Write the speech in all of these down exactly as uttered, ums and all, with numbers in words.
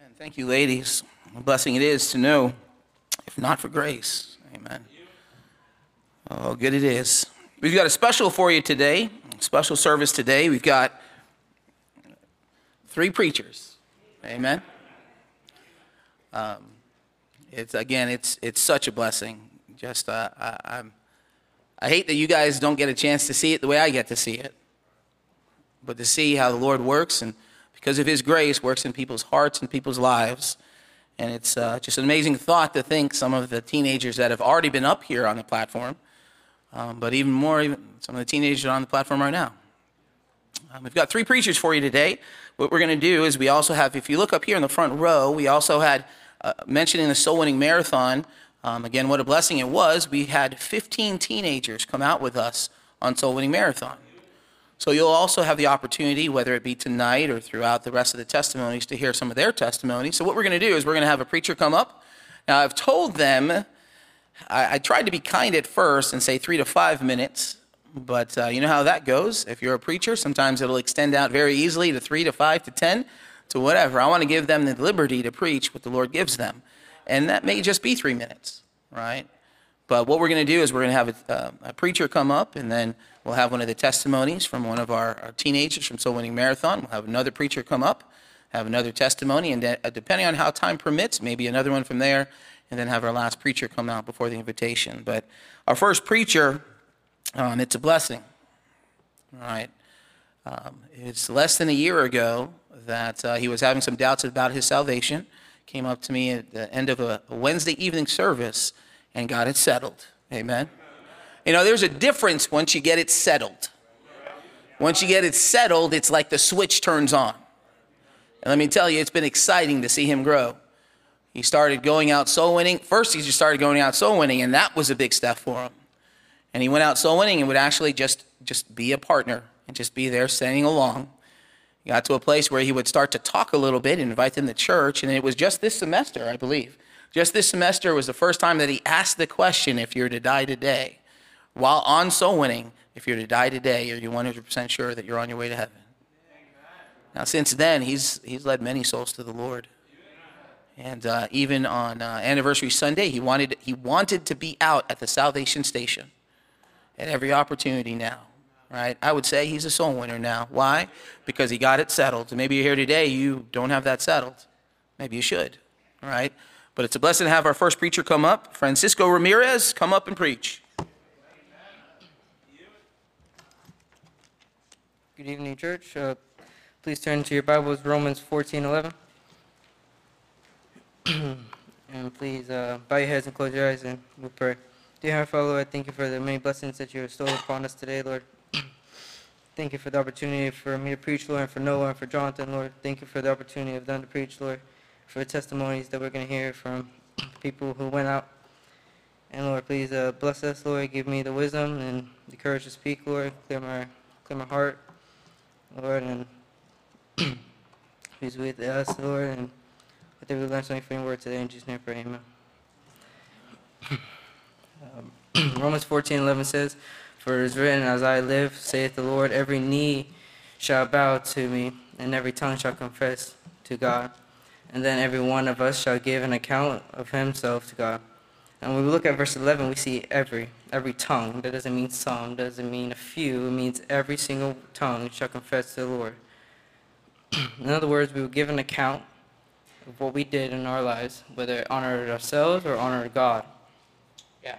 And thank you, ladies. A blessing it is to know, if not for grace. Amen. Oh, good it is. We've got a special for you today, special service today. We've got three preachers. Amen. Um, it's again, it's it's such a blessing. Just uh, I, I'm, I hate that you guys don't get a chance to see it the way I get to see it, but to see how the Lord works and because of His grace works in people's hearts and people's lives. And it's uh, just an amazing thought to think some of the teenagers that have already been up here on the platform, um, but even more, even some of the teenagers are on the platform right now. Um, we've got three preachers for you today. What we're going to do is we also have, if you look up here in the front row, we also had, uh, mentioning the Soul Winning Marathon, um, again, what a blessing it was. We had fifteen teenagers come out with us on Soul Winning Marathon. So you'll also have the opportunity, whether it be tonight or throughout the rest of the testimonies, to hear some of their testimonies. So what we're going to do is we're going to have a preacher come up. Now, I've told them, I, I tried to be kind at first and say three to five minutes, but uh, you know how that goes. If you're a preacher, sometimes it'll extend out very easily to three to five to ten to whatever. I want to give them the liberty to preach what the Lord gives them. And that may just be three minutes, right? But what we're going to do is we're going to have a, uh, a preacher come up, and then we'll have one of the testimonies from one of our, our teenagers from Soul Winning Marathon. We'll have another preacher come up, have another testimony, and de- depending on how time permits, maybe another one from there, and then have our last preacher come out before the invitation. But our first preacher, um, it's a blessing, all right? Um, it's less than a year ago that uh, he was having some doubts about his salvation, came up to me at the end of a, a Wednesday evening service, and got it settled. Amen. You know, there's a difference once you get it settled. Once you get it settled, it's like the switch turns on. And let me tell you, it's been exciting to see him grow. He started going out soul winning. First, he just started going out soul winning, and that was a big step for him. And he went out soul winning and would actually just, just be a partner and just be there singing along. He got to a place where he would start to talk a little bit and invite them to church, and it was just this semester, I believe. Just this semester was the first time that he asked the question, if you're to die today, while on soul winning, if you're to die today, are you one hundred percent sure that you're on your way to heaven? Now, since then, he's he's led many souls to the Lord. And uh, even on uh, Anniversary Sunday, he wanted he wanted to be out at the salvation station at every opportunity now, right? I would say he's a soul winner now. Why? Because he got it settled. And maybe you're here today, you don't have that settled. Maybe you should, all right? But it's a blessing to have our first preacher come up. Francisco Ramirez, come up and preach. Good evening, church. Uh, please turn to your Bibles, Romans fourteen eleven. And please uh, bow your heads and close your eyes and we'll pray. Dear Heavenly Father, Lord, I thank you for the many blessings that you have bestowed upon us today, Lord. Thank you for the opportunity for me to preach, Lord, and for Noah and for Jonathan, Lord. Thank you for the opportunity of them to preach, Lord, for the testimonies that we're going to hear from people who went out. And Lord, please uh, bless us, Lord. Give me the wisdom and the courage to speak, Lord. Clear my, clear my heart, Lord, and please be with us, Lord, and let there be learn something from your word today. In Jesus' name, I pray, amen. Um, Romans fourteen eleven says, "For it is written, as I live, saith the Lord, every knee shall bow to me, and every tongue shall confess to God. And then every one of us shall give an account of himself to God." And when we look at verse eleven, we see every, every tongue. That doesn't mean some, doesn't mean a few. It means every single tongue shall confess to the Lord. In other words, we will give an account of what we did in our lives, whether it honored ourselves or honored God. Yeah.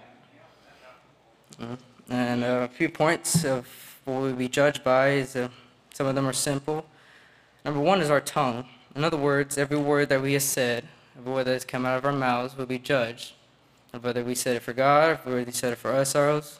And uh, a few points of what we'll be judged by is uh, some of them are simple. Number one is our tongue. In other words, every word that we have said, every word that has come out of our mouths will be judged. Of whether we said it for God, or whether we said it for ourselves.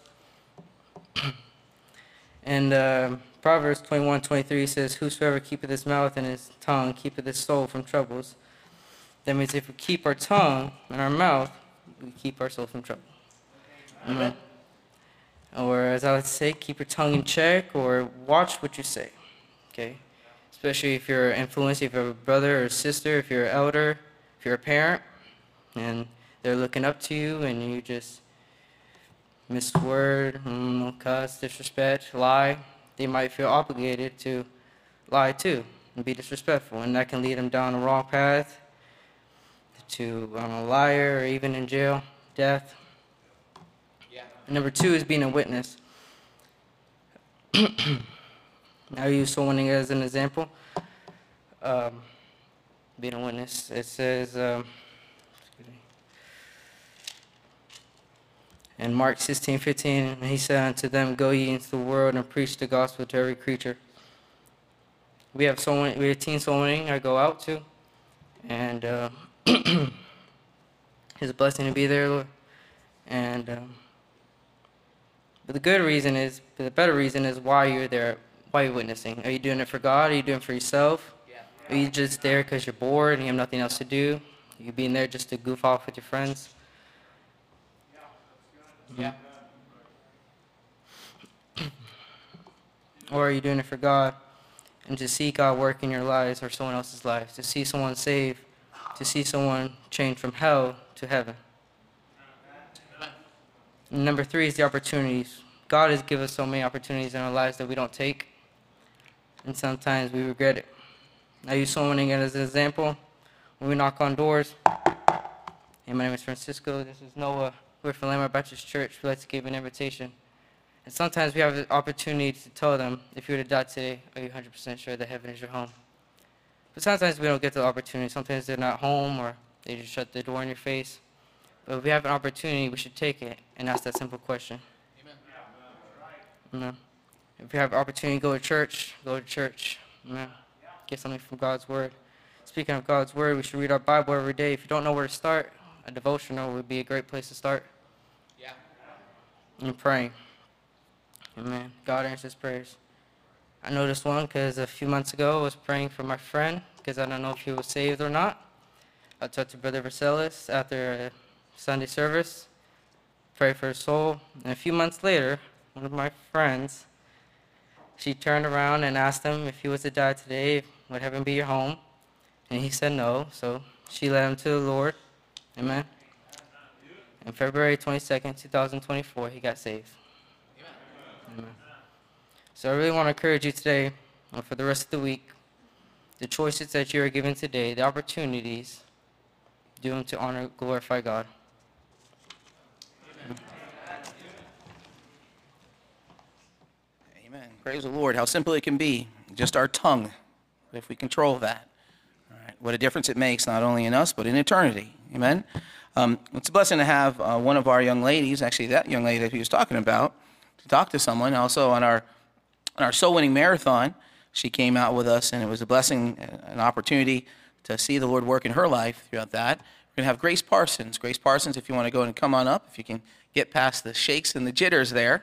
And uh, Proverbs twenty-one twenty-three says, "Whosoever keepeth his mouth and his tongue keepeth his soul from troubles." That means if we keep our tongue and our mouth, we keep our soul from trouble. Amen. Or as I would say, keep your tongue in check, or watch what you say. Okay? Especially if you're influenced, if you're a brother or a sister, if you're an elder, if you're a parent, and they're looking up to you and you just miss word, cuss, disrespect, lie, they might feel obligated to lie too and be disrespectful, and that can lead them down the wrong path to um, a liar, or even in jail, death. Yeah. And number two is being a witness. I use soul winning as an example. Um, being a witness, it says, um, excuse me. In Mark sixteen fifteen, and he said unto them, go ye into the world and preach the gospel to every creature. We have soul winning, we have teen soul winning I go out to, and uh, it's a blessing to be there, Lord. And um, but the good reason is, the better reason is why you're there, why you're witnessing. Are you doing it for God? Are you doing it for yourself? Yeah. Are you just there because you're bored and you have nothing else to do? Are you being there just to goof off with your friends? Yeah. Or are you doing it for God and to see God work in your lives or someone else's lives, to see someone saved, to see someone change from hell to heaven? And number three is the opportunities. God has given us so many opportunities in our lives that we don't take, and sometimes we regret it. I use someone again as an example. When we knock on doors, hey, my name is Francisco, this is Noah, we're from Landmark Baptist Church, we'd like to give you an invitation. And sometimes we have the opportunity to tell them, if you were to die today, are you one hundred percent sure that heaven is your home? But sometimes we don't get the opportunity. Sometimes they're not home, or they just shut the door in your face. But if we have an opportunity, we should take it and ask that simple question. Amen. If you have an opportunity to go to church, go to church. Amen. Get something from God's Word. Speaking of God's Word, we should read our Bible every day. If you don't know where to start, a devotional would be a great place to start. Yeah. And praying. Amen. God answers prayers. I know this one because a few months ago I was praying for my friend because I don't know if he was saved or not. I talked to Brother Vercelis after a Sunday service, prayed for his soul, and a few months later, one of my friends, she turned around and asked him if he was to die today, would heaven be your home? And he said no, so she led him to the Lord. Amen. And February twenty-second, two thousand twenty-four, he got saved. Amen. So I really want to encourage you today, and for the rest of the week, the choices that you are given today, the opportunities, do them to honor, glorify God. Amen. Amen. Praise the Lord. How simple it can be. Just our tongue, if we control that. All right. What a difference it makes, not only in us, but in eternity. Amen. Um, it's a blessing to have uh, one of our young ladies, actually that young lady that he was talking about, to talk to someone. Also on our on our soul winning marathon, she came out with us, and it was a blessing, an opportunity to see the Lord work in her life throughout that. We're going to have Grace Parsons. Grace Parsons, if you want to go and come on up, if you can get past the shakes and the jitters there.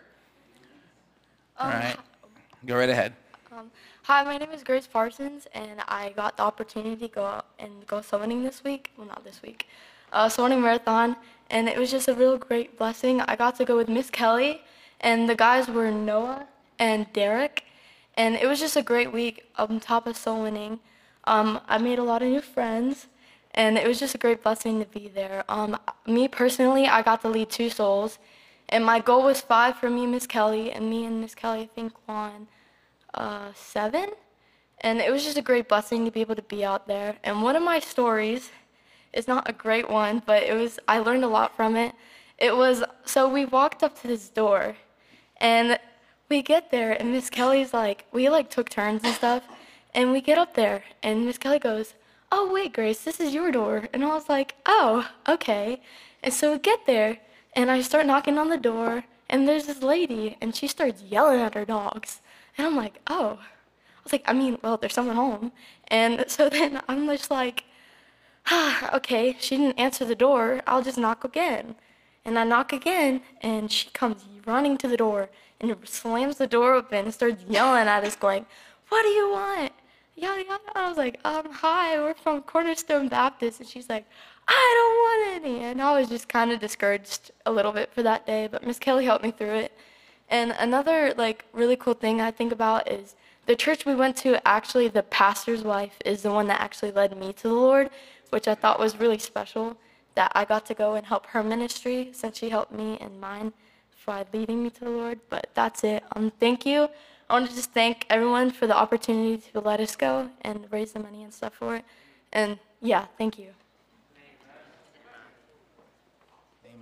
All Um, right. Go right ahead. Um, hi, my name is Grace Parsons, and I got the opportunity to go out and go summoning this week. Well, not this week. Uh, summoning marathon, and it was just a real great blessing. I got to go with Miss Kelly, and the guys were Noah and Derek, and it was just a great week on top of soul winning. Um, I made a lot of new friends, and it was just a great blessing to be there. Um, me personally, I got to lead two souls, and my goal was five for me and Miss Kelly, and me and Miss Kelly, I think, won uh, seven. And it was just a great blessing to be able to be out there. And one of my stories is not a great one, but it was, I learned a lot from it. It was, so we walked up to this door, and we get there, and Miss Kelly's like, we like took turns and stuff, and we get up there, and Miss Kelly goes, oh, wait, Grace, this is your door. And I was like, oh, okay. And so we get there, and I start knocking on the door, and there's this lady, and she starts yelling at her dogs. And I'm like, oh. I was like, I mean, well, there's someone home. And so then I'm just like, ah, okay, she didn't answer the door. I'll just knock again. And I knock again, and she comes running to the door and slams the door open and starts yelling at us, going, what do you want? Yada, yada. I was like, um, hi, we're from Cornerstone Baptist. And she's like, I don't want any. And I was just kind of discouraged a little bit for that day, but Miss Kelly helped me through it. And another, like, really cool thing I think about is the church we went to, actually, the pastor's wife is the one that actually led me to the Lord, which I thought was really special, that I got to go and help her ministry since she helped me in mine by leading me to the Lord. But that's it. Um, thank you. I want to just thank everyone for the opportunity to let us go and raise the money and stuff for it. And, yeah, thank you.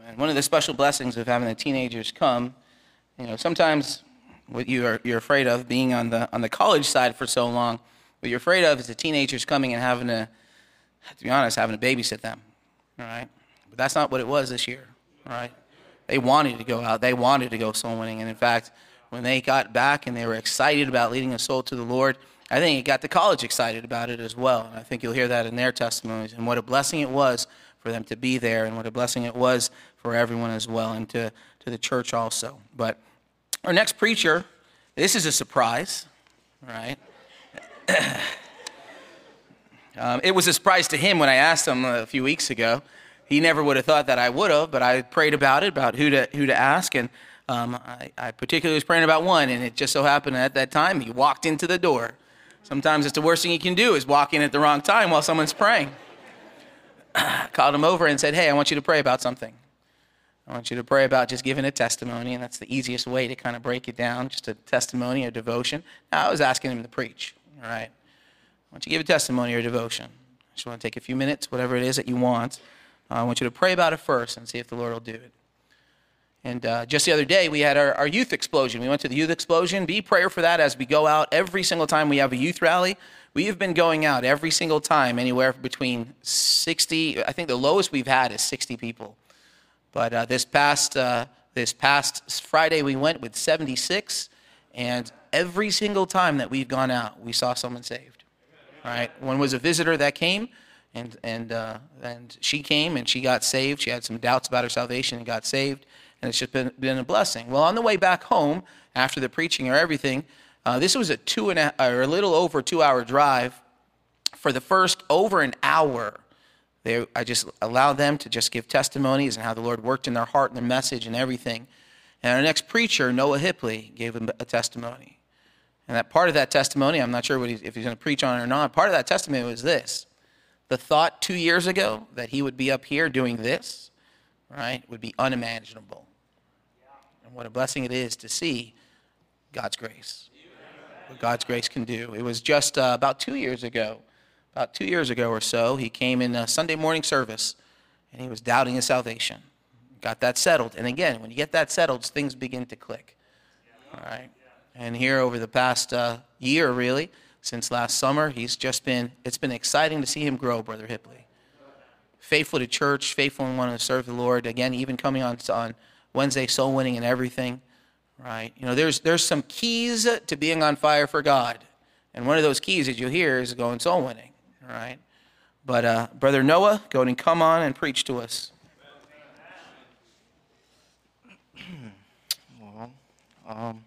And one of the special blessings of having the teenagers come, you know, sometimes what you are you're afraid of being on the on the college side for so long, what you're afraid of is the teenagers coming and having to, to be honest, having to babysit them. All right, but that's not what it was this year. All right, they wanted to go out, they wanted to go soul winning, and in fact, when they got back and they were excited about leading a soul to the Lord, I think it got the college excited about it as well. And I think you'll hear that in their testimonies and what a blessing it was for them to be there and what a blessing it was for everyone as well and to, to the church also. But our next preacher, this is a surprise, right? um, it was a surprise to him when I asked him a few weeks ago. He never would have thought that I would have, but I prayed about it, about who to who to ask, and um, I, I particularly was praying about one, and it just so happened at that time he walked into the door. Sometimes it's the worst thing you can do is walk in at the wrong time while someone's praying. I called him over and said, hey, I want you to pray about something. I want you to pray about just giving a testimony, and that's the easiest way to kind of break it down, just a testimony or devotion. Now, I was asking him to preach, all right? I want you to give a testimony or devotion. I just want to take a few minutes, whatever it is that you want. Uh, I want you to pray about it first and see if the Lord will do it. And uh, just the other day, we had our, our youth explosion. We went to the youth explosion. Be prayer for that as we go out. Every single time we have a youth rally, we have been going out every single time, anywhere between sixty, I think the lowest we've had is sixty people. But uh, this past uh, this past Friday, we went with seventy-six, and every single time that we've gone out, we saw someone saved. All right, one was a visitor that came, and and uh, and she came and she got saved. She had some doubts about her salvation and got saved, and it's just been been a blessing. Well, on the way back home after the preaching or everything, uh, this was a two and a, or a little over two hour drive. For the first over an hour, they I just allowed them to just give testimonies and how the Lord worked in their heart and their message and everything. And our next preacher, Noah Hipley, gave him a testimony. And that part of that testimony, I'm not sure what he's, if he's going to preach on it or not, part of that testimony was this. The thought two years ago that he would be up here doing this, right, would be unimaginable. And what a blessing it is to see God's grace, what God's grace can do. It was just uh, about two years ago, about two years ago or so, he came in a Sunday morning service, and he was doubting his salvation. Got that settled. And again, when you get that settled, things begin to click. All right. And here over the past uh, year, really, since last summer, he's just been, it's been exciting to see him grow, Brother Hipley. Faithful to church, faithful in wanting to serve the Lord. Again, even coming on, on Wednesday, soul winning and everything. Right. You know, there's there's some keys to being on fire for God. And one of those keys that you'll hear is going soul winning. All right. But uh, Brother Noah, go and come on and preach to us. Well, um,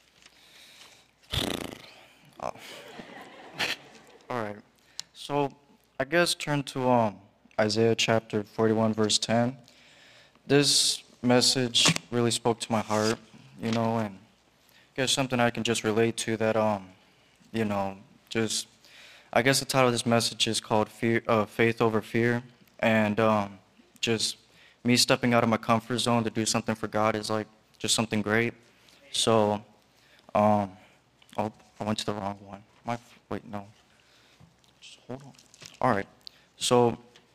oh. All right. So I guess turn to um Isaiah chapter forty-one, verse ten. This message really spoke to my heart, you know, and I guess something I can just relate to that, um, you know, just, I guess the title of this message is called Fear, uh, Faith Over Fear, and um, just me stepping out of my comfort zone to do something for God is like just something great. So, um, oh, I went to the wrong one. My, wait, no. Just hold on. All right. So,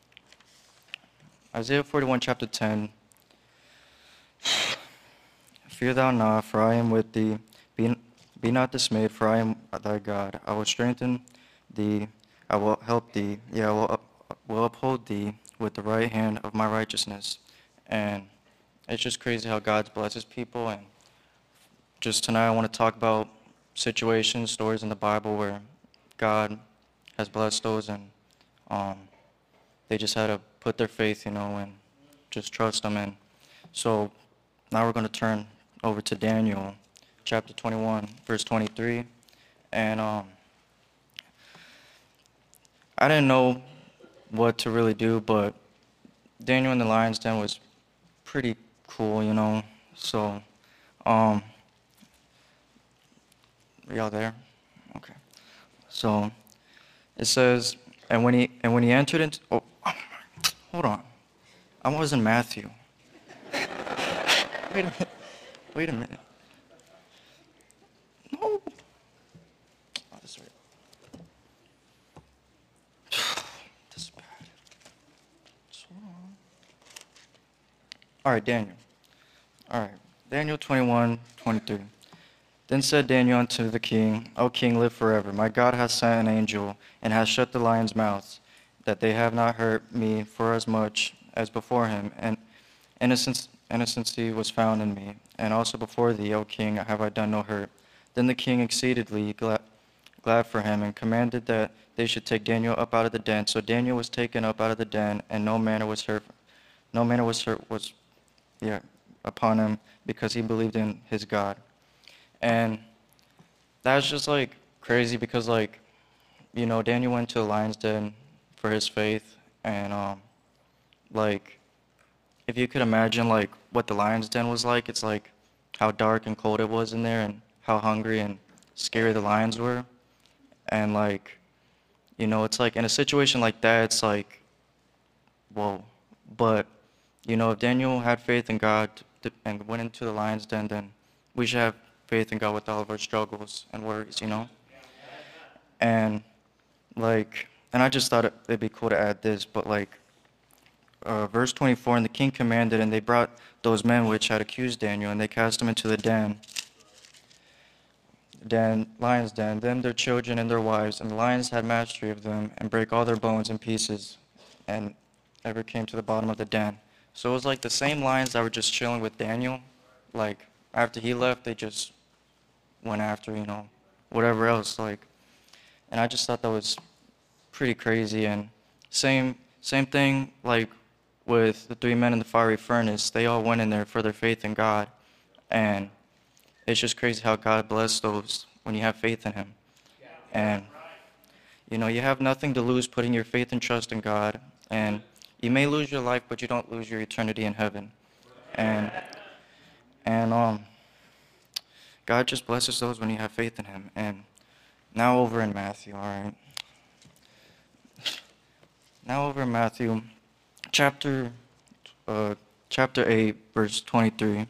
Isaiah forty-one, chapter ten. Fear thou not, for I am with thee. Be, be not dismayed, for I am thy God. I will strengthen thee. I will help thee. Yeah, I will, up, will uphold thee with the right hand of my righteousness. And it's just crazy how God blesses people. And just tonight I want to talk about situations, stories in the Bible where God has blessed those, and um, they just had to put their faith, you know, and just trust Him. And so now we're going to turn over to Daniel, chapter twenty-one, verse twenty-three. And um, I didn't know what to really do, but Daniel in the lion's den was pretty cool, you know. So, um, are y'all there? Okay. So it says, and when he and when he entered into, oh, hold on, I was in Matthew. Wait a minute. Wait a minute. No. Oh, this is right. This is bad. Just hold on. All right, Daniel. All right, Daniel twenty-one, twenty-three. Then said Daniel unto the king, O king, live forever. My God hath sent an angel, and hath shut the lions' mouths, that they have not hurt me for as much as before him, and innocence, innocency was found in me. And also before thee, O king, have I done no hurt. Then the king exceedingly glad, glad for him, and commanded that they should take Daniel up out of the den. So Daniel was taken up out of the den, and no manner was hurt, no manner was hurt was, yeah, upon him, because he believed in his God. And that's just like crazy because like, you know, Daniel went to the lion's den for his faith, and um, like, if you could imagine like what the lion's den was like, it's like how dark and cold it was in there, and how hungry and scary the lions were, and like, you know, it's like in a situation like that, it's like, whoa. But you know, if Daniel had faith in God to, and went into the lion's den, then we should have faith in God with all of our struggles and worries, you know? And, like, and I just thought it, it'd be cool to add this, but, like, uh, verse twenty-four, and the king commanded, and they brought those men which had accused Daniel, and they cast him into the den, den, lion's den, them their children and their wives, and the lions had mastery of them, and brake all their bones in pieces, and ever came to the bottom of the den. So it was like the same lions that were just chilling with Daniel, like, after he left, they just went after, you know, whatever else, like, and I just thought that was pretty crazy. And same same thing, like, with the three men in the fiery furnace, they all went in there for their faith in God, and it's just crazy how God blessed those when you have faith in him. And, you know, you have nothing to lose putting your faith and trust in God, and you may lose your life, but you don't lose your eternity in heaven. And, and, um, God just blesses those when you have faith in him. And now over in Matthew, all right? Now over in Matthew, chapter, uh, chapter eight, verse twenty-three.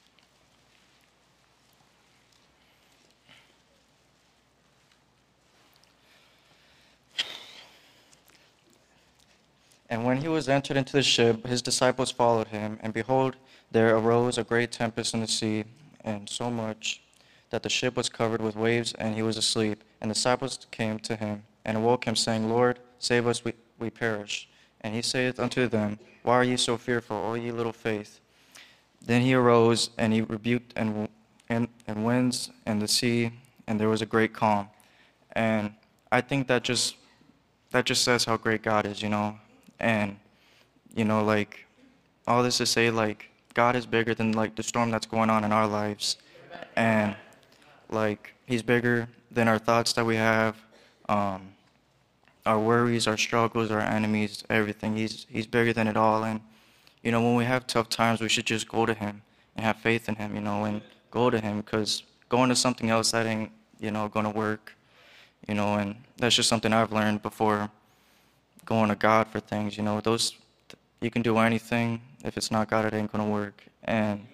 And when he was entered into the ship, his disciples followed him, and behold, there arose a great tempest in the sea, and so much that the ship was covered with waves, and he was asleep. And the disciples came to him, and awoke him, saying, Lord, save us, we, we perish. And he saith unto them, Why are ye so fearful, O ye little faith? Then he arose, and he rebuked and, and, and winds and the sea, and there was a great calm. And I think that just that just says how great God is, you know? And, you know, like, all this to say, like, God is bigger than, like, the storm that's going on in our lives. And, like, he's bigger than our thoughts that we have, um, our worries, our struggles, our enemies, everything. He's, he's bigger than it all. And, you know, when we have tough times, we should just go to him and have faith in him, you know, and go to him, because going to something else, that ain't, you know, going to work, you know, and that's just something I've learned before going to God for things, you know. Those, you can do anything. If it's not God, it ain't going to work. And,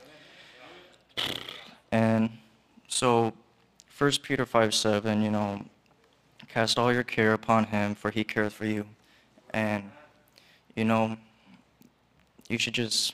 and so, First Peter five seven, you know, cast all your care upon him, for he careth for you. And, you know, you should just,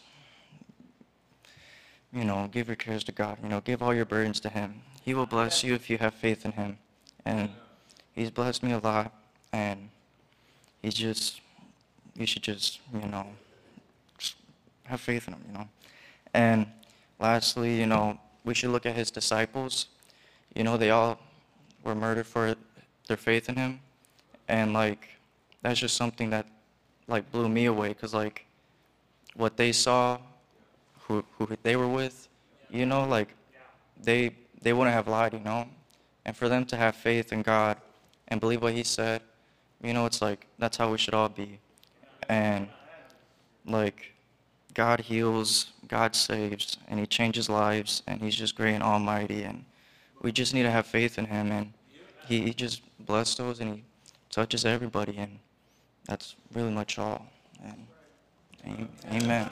you know, give your cares to God. You know, give all your burdens to him. He will bless you if you have faith in him. And he's blessed me a lot. And he's just, you should just, you know, just have faith in him, you know. And lastly, you know, we should look at his disciples. You know, they all were murdered for their faith in him. And, like, that's just something that, like, blew me away, because, like, what they saw, who who they were with, you know, like, they they wouldn't have lied, you know. And for them to have faith in God and believe what he said, you know, it's like, that's how we should all be. And, like, God heals, God saves, and he changes lives, and he's just great and almighty, and we just need to have faith in him, and he, he just blesses those, and he touches everybody, and that's really much all. And amen.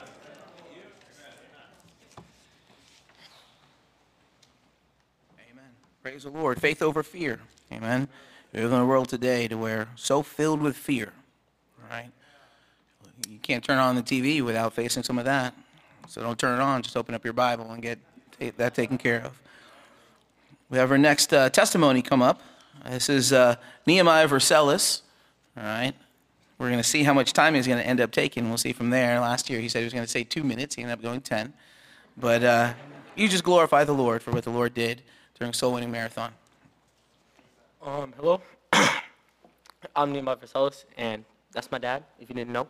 Amen. Praise the Lord. Faith over fear. Amen. We live in a world today to where so filled with fear, right? You can't turn on the T V without facing some of that, So don't turn it on. Just open up your Bible and get that taken care of. We have our next uh, testimony come up. This is uh, Nehemiah Versailles. All right. We're going to see how much time he's going to end up taking. We'll see from there. Last year he said he was going to say two minutes. He ended up going ten. But uh, you just glorify the Lord for what the Lord did during Soul Winning Marathon. Um, hello. I'm Nehemiah Versailles, and that's my dad, if you didn't know.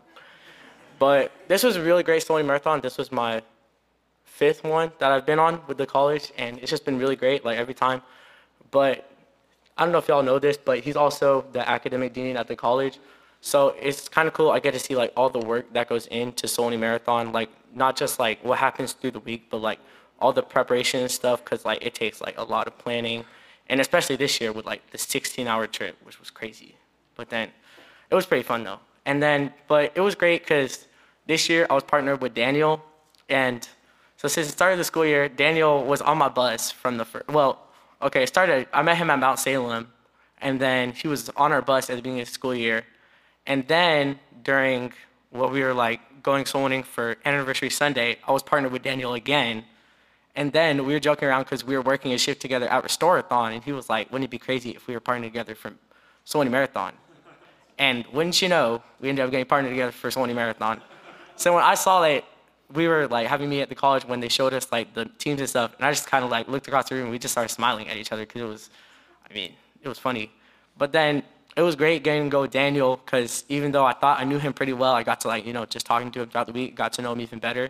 But this was a really great Soul Winning Marathon. This was my fifth one that I've been on with the college, and it's just been really great, like every time. But I don't know if y'all know this, but he's also the academic dean at the college. So it's kind of cool. I get to see like all the work that goes into Soul Winning Marathon, like not just like what happens through the week, but like all the preparation and stuff, because like it takes like a lot of planning, and especially this year with like the sixteen hour trip, which was crazy. But then it was pretty fun though. And then, but it was great because this year I was partnered with Daniel, and so since the start of the school year, Daniel was on my bus from the first, well, okay, it started, I met him at Mount Salem, and then he was on our bus at the beginning of the school year. And then during what we were like going soul winning for Anniversary Sunday, I was partnered with Daniel again. And then we were joking around because we were working a shift together at Restorathon, and he was like, wouldn't it be crazy if we were partnered together for Soul Winning Marathon? And wouldn't you know, we ended up getting partnered together for Soul Winning Marathon. So when I saw that we were like having me at the college when they showed us like the teams and stuff, and I just kind of like looked across the room and we just started smiling at each other because it was, I mean, it was funny. But then it was great getting to go with Daniel because even though I thought I knew him pretty well, I got to like, you know, just talking to him throughout the week, got to know him even better.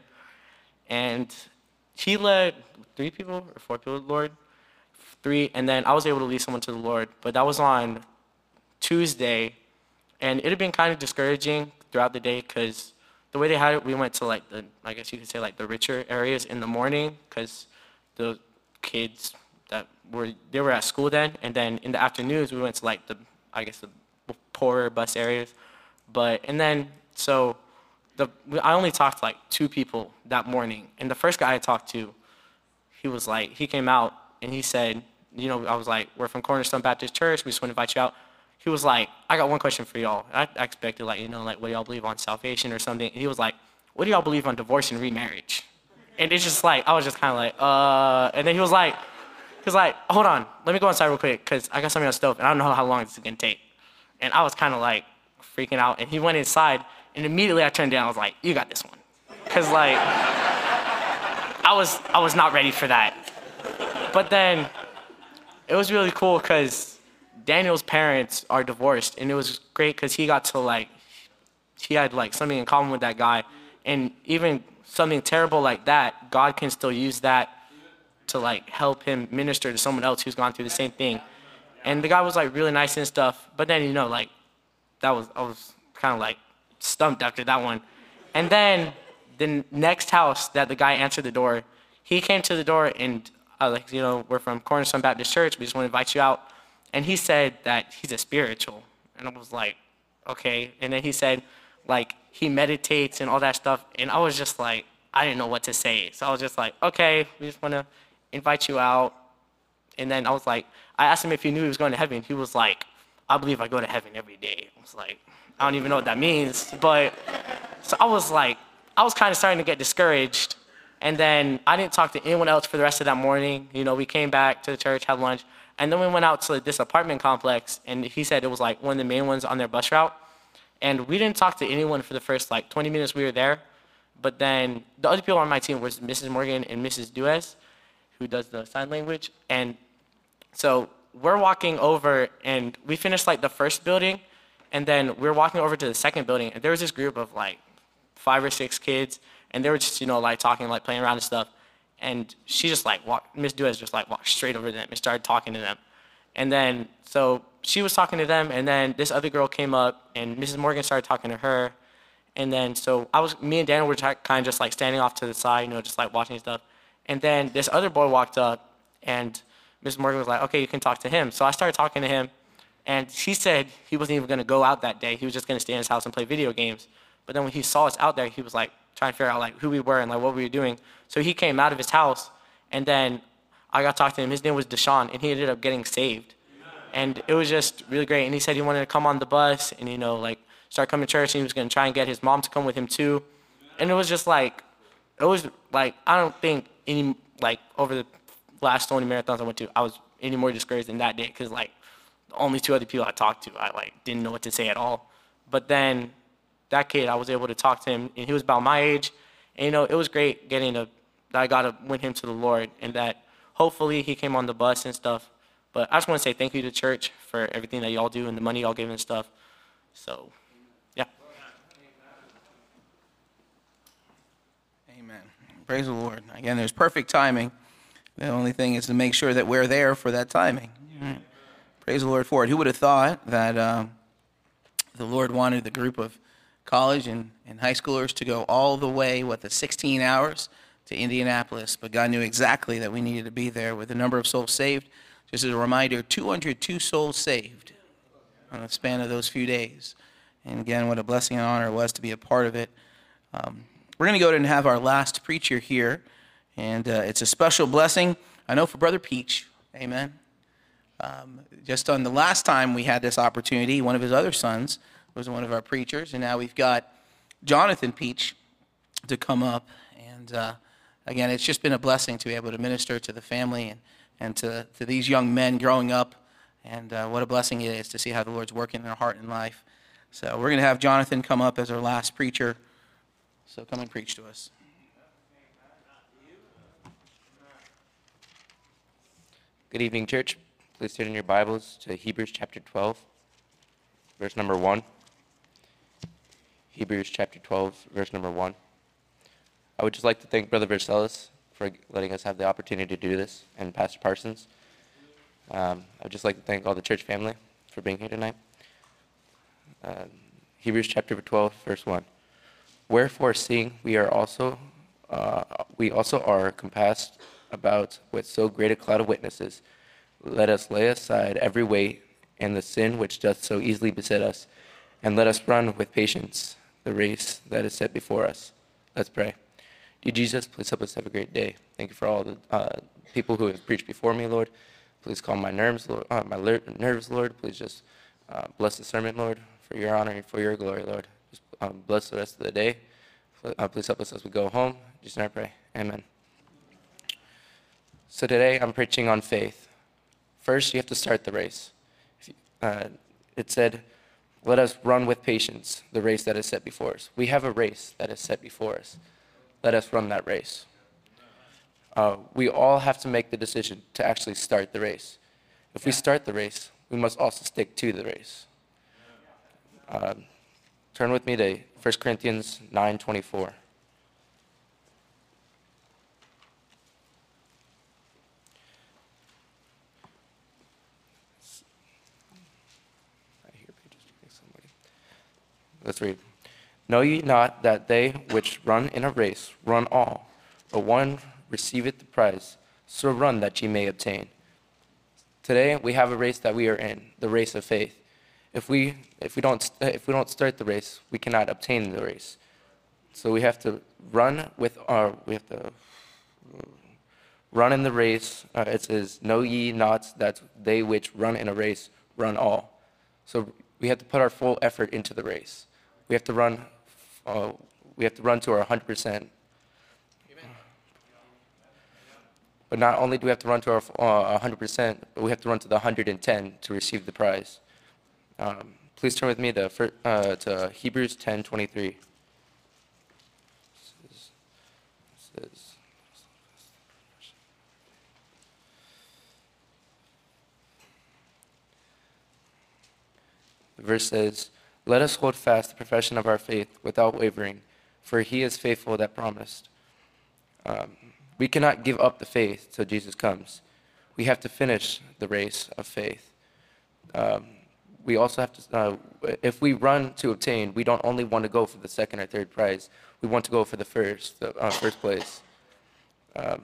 And he led three people or four people to the Lord, three, and then I was able to lead someone to the Lord. But that was on Tuesday, and it had been kind of discouraging throughout the day because the way they had it, we went to like the, I guess you could say like the richer areas in the morning because the kids that were, they were at school then, and then in the afternoons we went to like the, I guess the poorer bus areas. But, and then, so the, I only talked to like two people that morning, and the first guy I talked to, he was like, he came out and he said, you know, I was like, we're from Cornerstone Baptist Church, we just want to invite you out. He was like, I got one question for y'all. I, I expected like, you know, like what do y'all believe on salvation or something? And he was like, what do y'all believe on divorce and remarriage? And it's just like, I was just kind of like, uh, and then he was like, he was like, hold on, let me go inside real quick because I got something on the stove and I don't know how long this is going to take. And I was kind of like freaking out, and he went inside, and immediately I turned down. I was like, you got this one. Because like, I was, I was not ready for that. But then it was really cool because Daniel's parents are divorced, and it was great because he got to like, he had like something in common with that guy, and even something terrible like that, God can still use that to like help him minister to someone else who's gone through the same thing. And the guy was like really nice and stuff, but then, you know, like that was, I was kind of like stumped after that one. And then the next house that the guy answered the door, he came to the door and I was like, you know, we're from Cornerstone Baptist Church, we just want to invite you out. And he said that he's a spiritual. And I was like, okay. And then he said like he meditates and all that stuff. And I was just like, I didn't know what to say. So I was just like, okay, we just want to invite you out. And then I was like, I asked him if he knew he was going to heaven. He was like, I believe I go to heaven every day. I was like, I don't even know what that means. But so I was like, I was kind of starting to get discouraged. And then I didn't talk to anyone else for the rest of that morning. You know, we came back to the church, had lunch. And then we went out to this apartment complex. And he said it was like one of the main ones on their bus route. And we didn't talk to anyone for the first like twenty minutes we were there. But then the other people on my team was Missus Morgan and Missus Duez, who does the sign language. And so we're walking over, and we finished like the first building, and then we're walking over to the second building, and there was this group of like five or six kids, and they were just, you know, like talking, like playing around and stuff. And she just like walked, Miss Duez just like walked straight over to them and started talking to them. And then, so she was talking to them, and then this other girl came up, and Missus Morgan started talking to her. And then, so I was, me and Daniel were kind of just like standing off to the side, you know, just like watching stuff. And then this other boy walked up, and Miss Morgan was like, okay, you can talk to him. So I started talking to him, and he said he wasn't even going to go out that day. He was just going to stay in his house and play video games. But then when he saw us out there, he was like trying to figure out like who we were and like what we were doing. So he came out of his house, and then I got to talk to him. His name was Deshaun, and he ended up getting saved. And it was just really great. And he said he wanted to come on the bus and, you know, like start coming to church, and he was going to try and get his mom to come with him too. And it was just like, it was like, I don't think any, like over the last twenty marathons I went to, I was any more discouraged than that day, because like the only two other people I talked to, I like didn't know what to say at all. But then that kid, I was able to talk to him, and he was about my age, and you know, it was great getting to, that I got to win him to the Lord, and that hopefully he came on the bus and stuff. But I just want to say thank you to church for everything that y'all do and the money y'all give and stuff. So, yeah. Amen. Praise the Lord. Again, there's perfect timing. The only thing is to make sure that we're there for that timing. Right. Praise the Lord for it. Who would have thought that um, the Lord wanted the group of college and, and high schoolers to go all the way, what, the sixteen hours to Indianapolis? But God knew exactly that we needed to be there with the number of souls saved. Just as a reminder, two hundred two souls saved on the span of those few days. And again, what a blessing and honor it was to be a part of it. Um, we're going to go ahead and have our last preacher here. And uh, it's a special blessing, I know, for Brother Peach. Amen. Um, just on the last time we had this opportunity, one of his other sons was one of our preachers. And now we've got Jonathan Peach to come up. And uh, again, it's just been a blessing to be able to minister to the family and, and to, to these young men growing up. And uh, what a blessing it is to see how the Lord's working in their heart and life. So we're going to have Jonathan come up as our last preacher. So come and preach to us. Good evening, church. Please turn in your Bibles to Hebrews chapter twelve, verse number one. Hebrews chapter twelve, verse number one. I would just like to thank Brother Versailles for letting us have the opportunity to do this, and Pastor Parsons. Um, I would just like to thank all the church family for being here tonight. Uh, Hebrews chapter twelve, verse one. Wherefore, seeing we are also uh, we also are compassed about with so great a cloud of witnesses, let us lay aside every weight and the sin which doth so easily beset us, and let us run with patience the race that is set before us. Let's pray. Dear Jesus, please help us have a great day. Thank you for all the uh, people who have preached before me, Lord. Please calm my nerves, Lord. Uh, my ler- nerves, Lord. Please just uh, bless the sermon, Lord, for your honor and for your glory, Lord. Just um, bless the rest of the day. Uh, please help us as we go home. Just in our pray. Amen. So today I'm preaching on faith. First, you have to start the race. Uh, it said, let us run with patience the race that is set before us. We have a race that is set before us. Let us run that race. Uh, we all have to make the decision to actually start the race. If we start the race, we must also stick to the race. Uh, turn with me to First Corinthians nine twenty-four. Let's read. Know ye not that they which run in a race run all, but one receiveth the prize? So run that ye may obtain. Today we have a race that we are in, the race of faith. If we if we don't if we don't start the race, we cannot obtain the race. So we have to run with our we have to run in the race. Uh, it says, "Know ye not that they which run in a race run all." So we have to put our full effort into the race. We have to run. Uh, we have to run to our one hundred percent. But not only do we have to run to our uh, one hundred percent, but we have to run to the one hundred ten to receive the prize. Um, please turn with me to, uh, to Hebrews ten twenty-three. This says, the verse says, let us hold fast the profession of our faith without wavering, for he is faithful that promised. Um, we cannot give up the faith till Jesus comes. We have to finish the race of faith. Um, we also have to, uh, if we run to obtain, we don't only want to go for the second or third prize. We want to go for the first, the uh, first place. Um,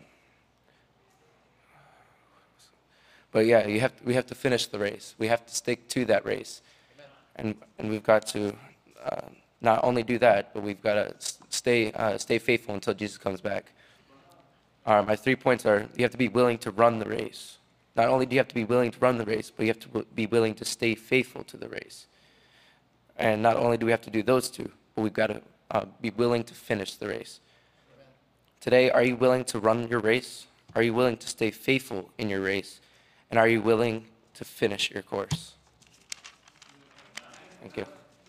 but yeah, you have, we have to finish the race. We have to stick to that race. And, and we've got to uh, not only do that, but we've got to stay, uh, stay faithful until Jesus comes back. Uh, my three points are, you have to be willing to run the race. Not only do you have to be willing to run the race, but you have to be willing to stay faithful to the race. And not only do we have to do those two, but we've got to uh, be willing to finish the race. Today, are you willing to run your race? Are you willing to stay faithful in your race? And are you willing to finish your course? Thank you.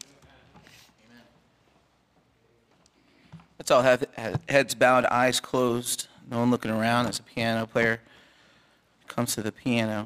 Let's all have heads bowed, eyes closed, no one looking around as a piano player comes to the piano.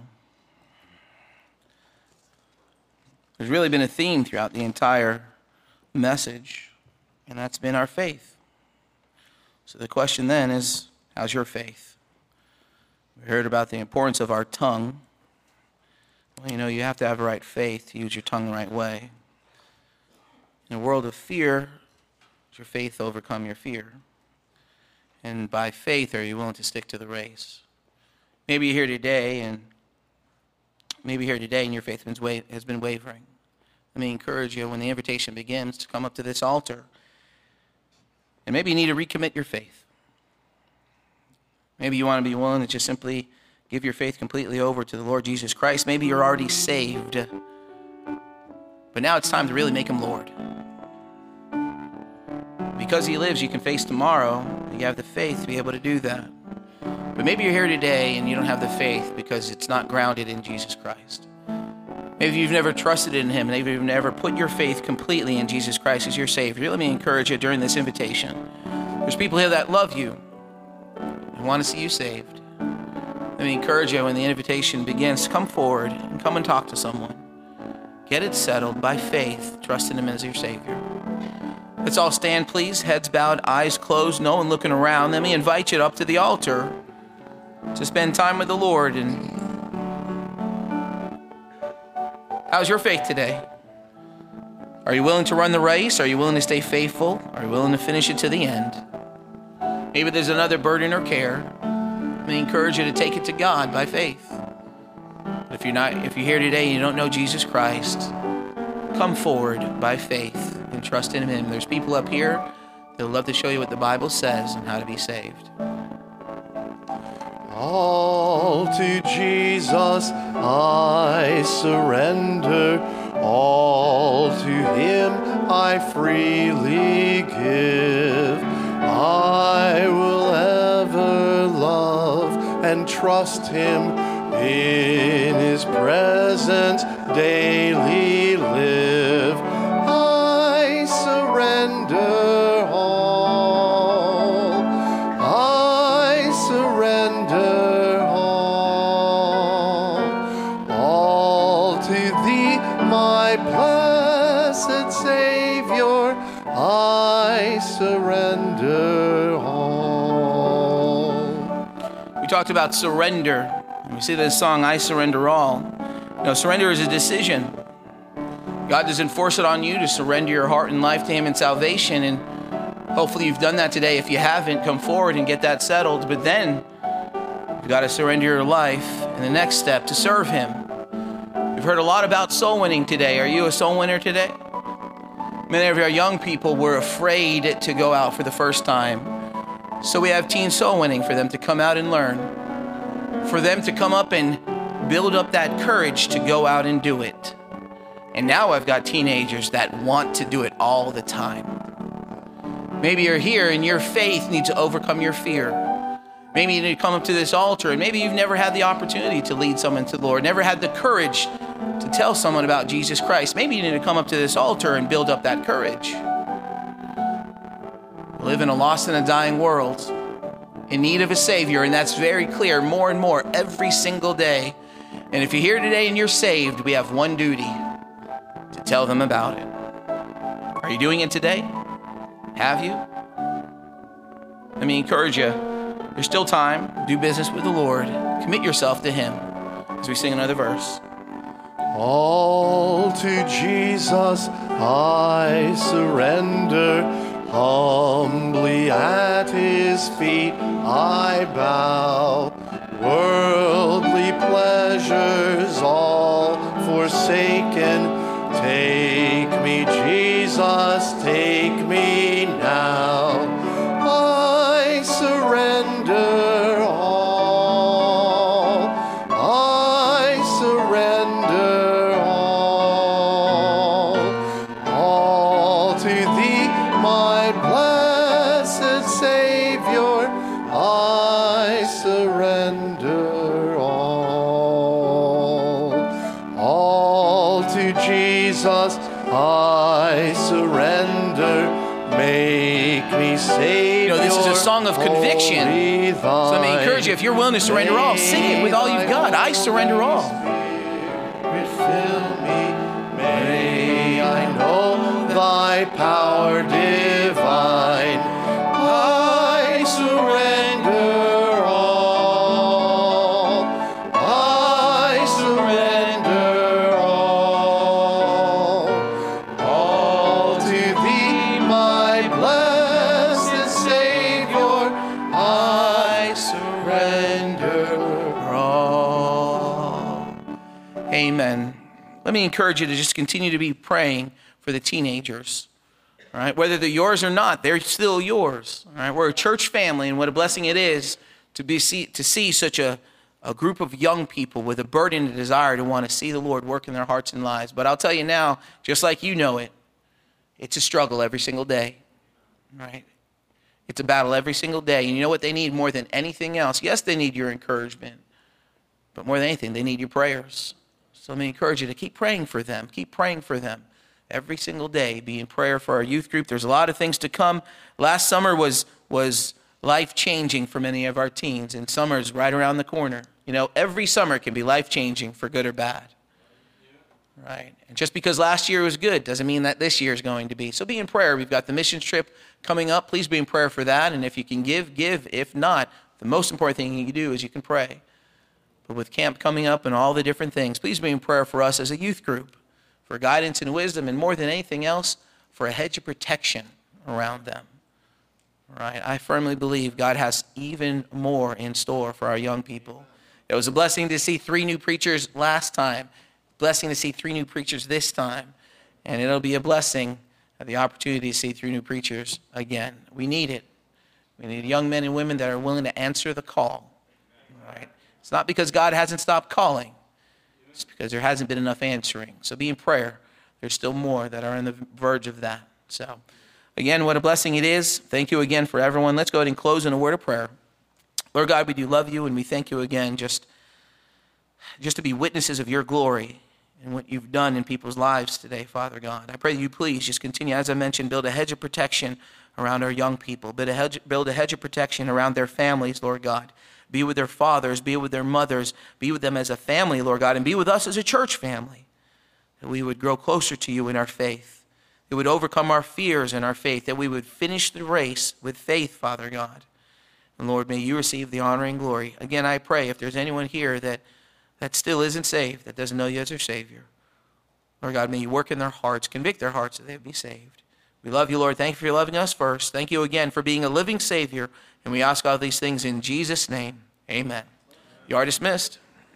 There's really been a theme throughout the entire message, and that's been our faith. So the question then is, how's your faith? We heard about the importance of our tongue. Well, you know, you have to have the right faith to use your tongue the right way. In a world of fear, does your faith overcome your fear? And by faith, are you willing to stick to the race? Maybe you're here today, and maybe you're here today, and your faith has been wavering. Let me encourage you, when the invitation begins, to come up to this altar. And maybe you need to recommit your faith. Maybe you want to be willing to just simply give your faith completely over to the Lord Jesus Christ. Maybe you're already saved, but now it's time to really make him Lord. Because he lives, you can face tomorrow. You have the faith to be able to do that. But maybe you're here today and you don't have the faith because it's not grounded in Jesus Christ. Maybe you've never trusted in him. Maybe you've never put your faith completely in Jesus Christ as your Savior. Let me encourage you during this invitation. There's people here that love you and want to see you saved. Let me encourage you, when the invitation begins, come forward and come and talk to someone. Get it settled by faith, trusting him as your Savior. Let's all stand, please. Heads bowed, eyes closed, no one looking around. Let me invite you up to the altar to spend time with the Lord. And how's your faith today? Are you willing to run the race? Are you willing to stay faithful? Are you willing to finish it to the end? Maybe there's another burden or care. Let me encourage you to take it to God by faith. But if you're not, if you're here today and you don't know Jesus Christ, come forward by faith and trust in him. There's people up here that would love to show you what the Bible says and how to be saved. All to Jesus I surrender, all to him I freely give. I will ever love and trust him, in his presence daily live. I surrender all, I surrender all, all to thee, my blessed Savior, I surrender all. We talked about surrender. We see this song, I Surrender All. You know, surrender is a decision. God doesn't force it on you to surrender your heart and life to him in salvation. And hopefully you've done that today. If you haven't, come forward and get that settled. But then you've got to surrender your life and the next step to serve him. We've heard a lot about soul winning today. Are you a soul winner today? Many of our young people were afraid to go out for the first time. So we have teen soul winning for them to come out and learn. For them to come up and build up that courage to go out and do it. And now I've got teenagers that want to do it all the time. Maybe you're here and your faith needs to overcome your fear. Maybe you need to come up to this altar, and maybe you've never had the opportunity to lead someone to the Lord, never had the courage to tell someone about Jesus Christ. Maybe you need to come up to this altar and build up that courage. We live in a lost and a dying world, in need of a Savior, and that's very clear more and more every single day. And if you're here today and you're saved, we have one duty: to tell them about it. Are you doing it today? Have you? Let me encourage you. There's still time. Do business with the Lord. Commit yourself to him as we sing another verse. All to Jesus I surrender, humbly at his feet I bow. Worldly pleasures all forsaken, take me, Jesus, take me now. I surrender all, I surrender all, all to thee, my blessed Savior, I surrender all. All to Jesus I surrender. Make me Savior. You know, this is a song of conviction. So let me encourage you, if you're willing to surrender all, sing it with all you've got. I surrender all. Fill me, may I know thy power divine. I surrender all. I surrender all. All to thee, my blessed Savior. I surrender all. Amen. Let me encourage you to just continue to be praying for the teenagers. All right, whether they're yours or not, they're still yours. All right, we're a church family, and what a blessing it is to be see, to see such a, a group of young people with a burden and a desire to want to see the Lord work in their hearts and lives. But I'll tell you now, just like you know it, it's a struggle every single day. All right, it's a battle every single day, and you know what they need more than anything else? Yes, they need your encouragement, but more than anything, they need your prayers. So let me encourage you to keep praying for them. Keep praying for them every single day. Be in prayer for our youth group. There's a lot of things to come. Last summer was was life-changing for many of our teens, and summer's right around the corner. You know, every summer can be life-changing for good or bad. Right? And just because last year was good doesn't mean that this year is going to be. So be in prayer. We've got the missions trip coming up. Please be in prayer for that. And if you can give, give. If not, the most important thing you can do is you can pray. But with camp coming up and all the different things, please be in prayer for us as a youth group, for guidance and wisdom, and more than anything else, for a hedge of protection around them. Right? I firmly believe God has even more in store for our young people. It was a blessing to see three new preachers last time, blessing to see three new preachers this time, and it'll be a blessing of the opportunity to see three new preachers again. We need it. We need young men and women that are willing to answer the call. Right? It's not because God hasn't stopped calling. It's because there hasn't been enough answering. So be in prayer. There's still more that are on the verge of that. So, again, what a blessing it is. Thank you again for everyone. Let's go ahead and close in a word of prayer. Lord God, we do love you, and we thank you again just, just to be witnesses of your glory and what you've done in people's lives today, Father God. I pray that you please just continue, as I mentioned, build a hedge of protection around our young people. Build a hedge, build a hedge of protection around their families, Lord God. Be with their fathers, be with their mothers, be with them as a family, Lord God, and be with us as a church family. That we would grow closer to you in our faith. That we would overcome our fears in our faith. That we would finish the race with faith, Father God. And Lord, may you receive the honor and glory. Again, I pray if there's anyone here that, that still isn't saved, that doesn't know you as their Savior, Lord God, may you work in their hearts, convict their hearts that they would be saved. We love you, Lord. Thank you for loving us first. Thank you again for being a living Savior. And we ask all these things in Jesus' name. Amen. You are dismissed.